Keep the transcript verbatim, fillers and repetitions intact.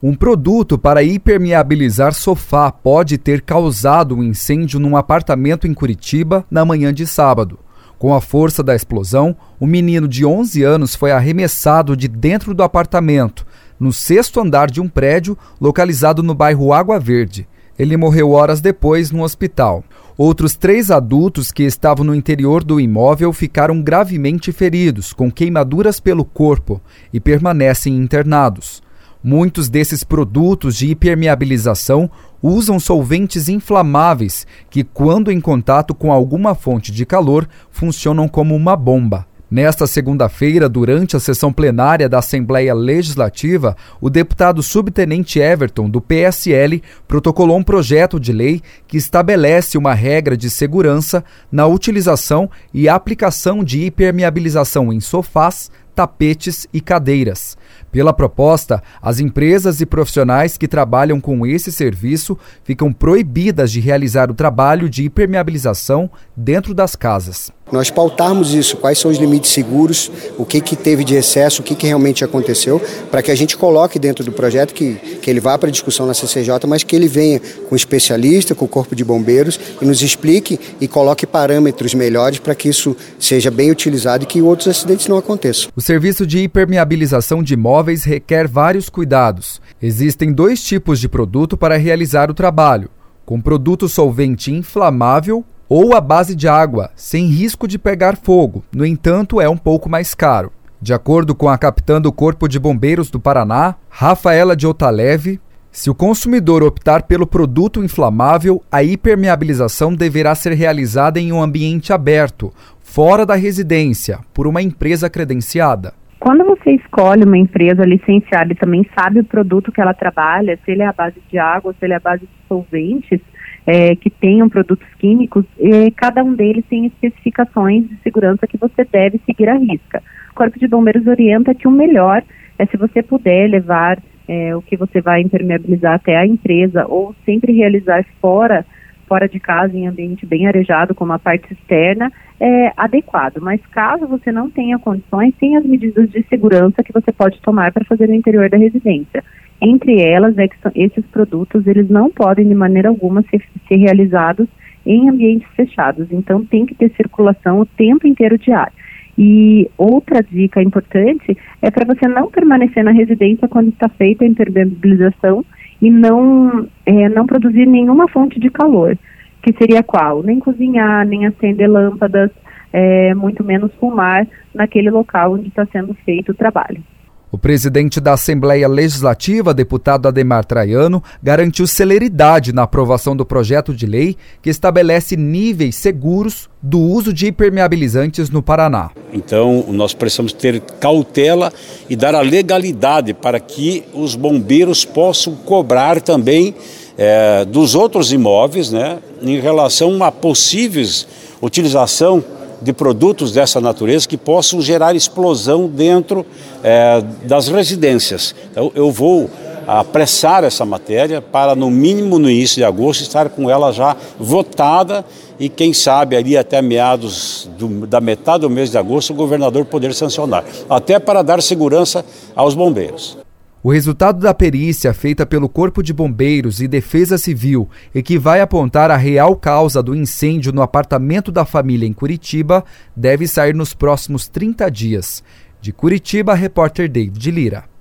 Um produto para impermeabilizar sofá pode ter causado um incêndio num apartamento em Curitiba na manhã de sábado. Com a força da explosão, um menino de onze anos foi arremessado de dentro do apartamento, no sexto andar de um prédio localizado no bairro Água Verde. Ele morreu horas depois no hospital. Outros três adultos que estavam no interior do imóvel ficaram gravemente feridos, com queimaduras pelo corpo, e permanecem internados. Muitos desses produtos de impermeabilização usam solventes inflamáveis que, quando em contato com alguma fonte de calor, funcionam como uma bomba. Nesta segunda-feira, durante a sessão plenária da Assembleia Legislativa, o deputado subtenente Everton, do P S L, protocolou um projeto de lei que estabelece uma regra de segurança na utilização e aplicação de impermeabilização em sofás, tapetes e cadeiras. Pela proposta, as empresas e profissionais que trabalham com esse serviço ficam proibidas de realizar o trabalho de impermeabilização dentro das casas. Nós pautarmos isso, quais são os limites seguros, o que, que teve de excesso, o que, que realmente aconteceu, para que a gente coloque dentro do projeto, que, que ele vá para discussão na C C J, mas que ele venha com especialista, com o Corpo de Bombeiros, e nos explique e coloque parâmetros melhores para que isso seja bem utilizado e que outros acidentes não aconteçam. O serviço de impermeabilização de imóveis requer vários cuidados. Existem dois tipos de produto para realizar o trabalho: com produto solvente inflamável ou à base de água, sem risco de pegar fogo. No entanto, é um pouco mais caro. De acordo com a capitã do Corpo de Bombeiros do Paraná, Rafaela de Otaleve, se o consumidor optar pelo produto inflamável, a impermeabilização deverá ser realizada em um ambiente aberto, fora da residência, por uma empresa credenciada. Quando você escolhe uma empresa licenciada e também sabe o produto que ela trabalha, se ele é à base de água, se ele é à base de solventes, é, que tenham produtos químicos, é, cada um deles tem especificações de segurança que você deve seguir à risca. O Corpo de Bombeiros orienta que o melhor é, se você puder levar é, o que você vai impermeabilizar até a empresa, ou sempre realizar fora, fora de casa, em ambiente bem arejado, como a parte externa, é adequado. Mas caso você não tenha condições, tem as medidas de segurança que você pode tomar para fazer no interior da residência. Entre elas, é que esses produtos eles não podem de maneira alguma ser, ser realizados em ambientes fechados. Então tem que ter circulação o tempo inteiro de ar. E outra dica importante é para você não permanecer na residência quando está feita a impermeabilização e não, é, não produzir nenhuma fonte de calor, que seria qual? Nem cozinhar, nem acender lâmpadas, é, muito menos fumar naquele local onde está sendo feito o trabalho. O presidente da Assembleia Legislativa, deputado Ademar Traiano, garantiu celeridade na aprovação do projeto de lei que estabelece níveis seguros do uso de impermeabilizantes no Paraná. Então, nós precisamos ter cautela e dar a legalidade para que os bombeiros possam cobrar também é, dos outros imóveis, né, em relação a possíveis utilização de produtos dessa natureza que possam gerar explosão dentro é, das residências. Então, eu vou apressar essa matéria para, no mínimo no início de agosto, estar com ela já votada e, quem sabe, ali até meados do, da metade do mês de agosto, o governador poder sancionar, até para dar segurança aos bombeiros. O resultado da perícia feita pelo Corpo de Bombeiros e Defesa Civil e que vai apontar a real causa do incêndio no apartamento da família em Curitiba deve sair nos próximos trinta dias. De Curitiba, repórter David Lira.